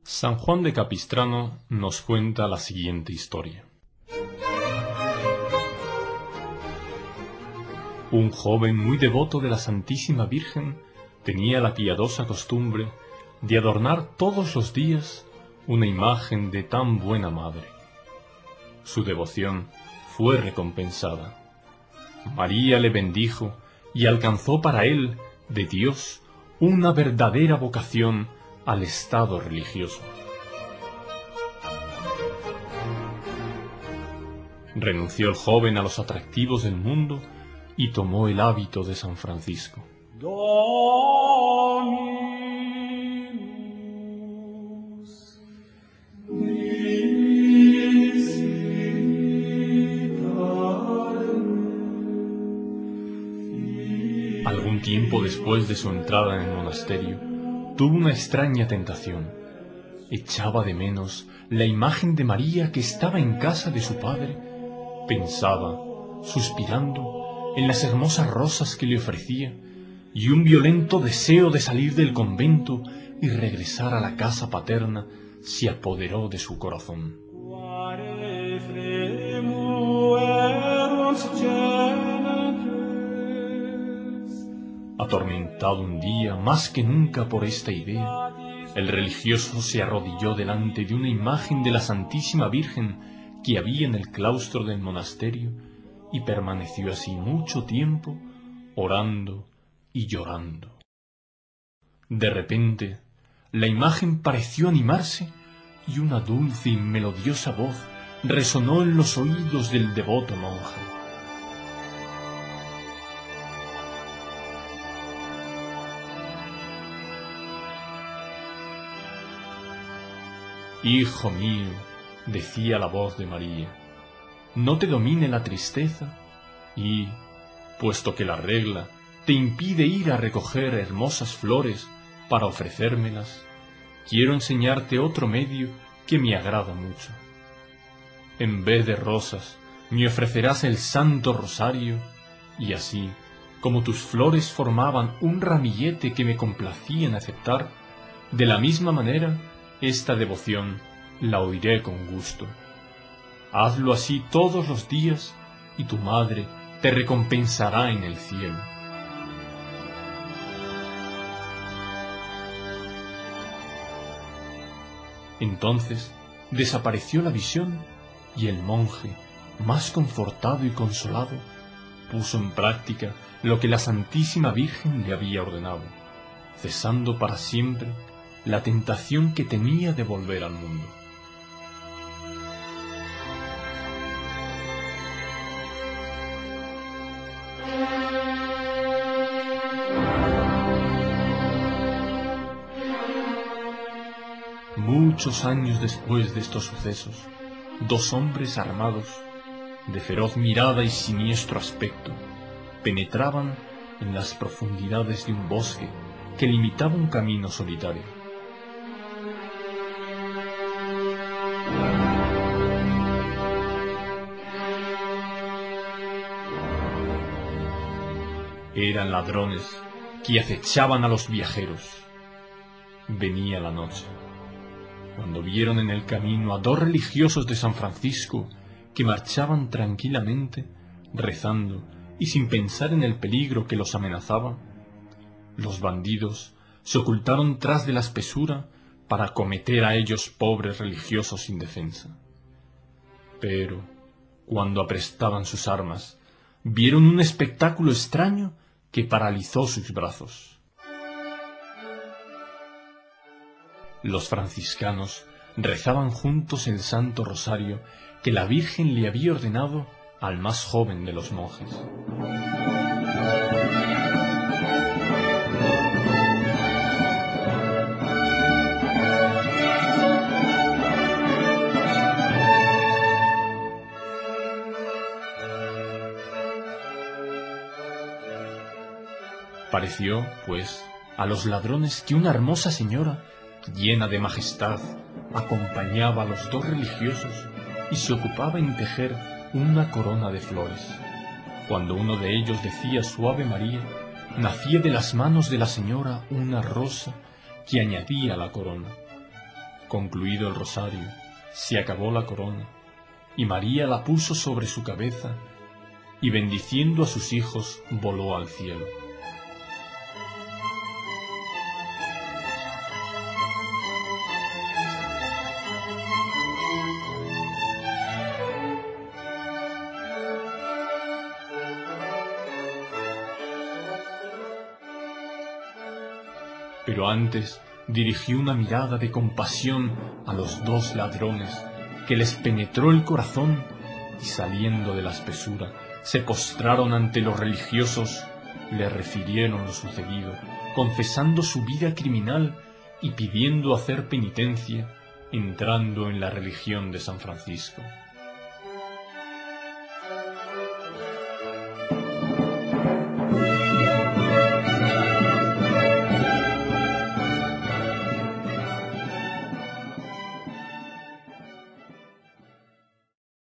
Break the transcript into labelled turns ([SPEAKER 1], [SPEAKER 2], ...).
[SPEAKER 1] San Juan de Capistrano nos cuenta la siguiente historia. Un joven muy devoto de la Santísima Virgen tenía la piadosa costumbre de adornar todos los días una imagen de tan buena madre. Su devoción fue recompensada. María le bendijo y alcanzó para él, de Dios, una verdadera vocación al estado religioso. Renunció el joven a los atractivos del mundo y tomó el hábito de San Francisco. Algún tiempo después de su entrada en el monasterio, tuvo una extraña tentación. Echaba de menos la imagen de María que estaba en casa de su padre. Pensaba, suspirando, en las hermosas rosas que le ofrecía, y un violento deseo de salir del convento y regresar a la casa paterna se apoderó de su corazón. Atormentado un día más que nunca por esta idea, el religioso se arrodilló delante de una imagen de la Santísima Virgen que había en el claustro del monasterio y permaneció así mucho tiempo, orando y llorando. De repente, la imagen pareció animarse y una dulce y melodiosa voz resonó en los oídos del devoto monje. Hijo mío, decía la voz de María, no te domine la tristeza y, puesto que la regla te impide ir a recoger hermosas flores para ofrecérmelas, quiero enseñarte otro medio que me agrada mucho. En vez de rosas, me ofrecerás el Santo Rosario, y así, como tus flores formaban un ramillete que me complacía en aceptar, de la misma manera, esta devoción la oiré con gusto. Hazlo así todos los días, y tu madre te recompensará en el cielo. Entonces desapareció la visión, y el monje, más confortado y consolado, puso en práctica lo que la Santísima Virgen le había ordenado, cesando para siempre la tentación que tenía de volver al mundo. Muchos años después de estos sucesos, dos hombres armados, de feroz mirada y siniestro aspecto, penetraban en las profundidades de un bosque que limitaba un camino solitario. Eran ladrones que acechaban a los viajeros. Venía la noche, cuando vieron en el camino a dos religiosos de San Francisco que marchaban tranquilamente, rezando y sin pensar en el peligro que los amenazaba. Los bandidos se ocultaron tras de la espesura para acometer a ellos pobres religiosos sin defensa. Pero, cuando aprestaban sus armas, vieron un espectáculo extraño que paralizó sus brazos. Los franciscanos rezaban juntos el Santo Rosario que la Virgen le había ordenado al más joven de los monjes. Pareció, pues, a los ladrones que una hermosa señora, llena de majestad, acompañaba a los dos religiosos y se ocupaba en tejer una corona de flores. Cuando uno de ellos decía su Ave María, nacía de las manos de la señora una rosa que añadía a la corona. Concluido el rosario, se acabó la corona, y María la puso sobre su cabeza, y bendiciendo a sus hijos voló al cielo. Pero antes dirigió una mirada de compasión a los dos ladrones, que les penetró el corazón, y saliendo de la espesura, se postraron ante los religiosos, le refirieron lo sucedido, confesando su vida criminal y pidiendo hacer penitencia, entrando en la religión de San Francisco.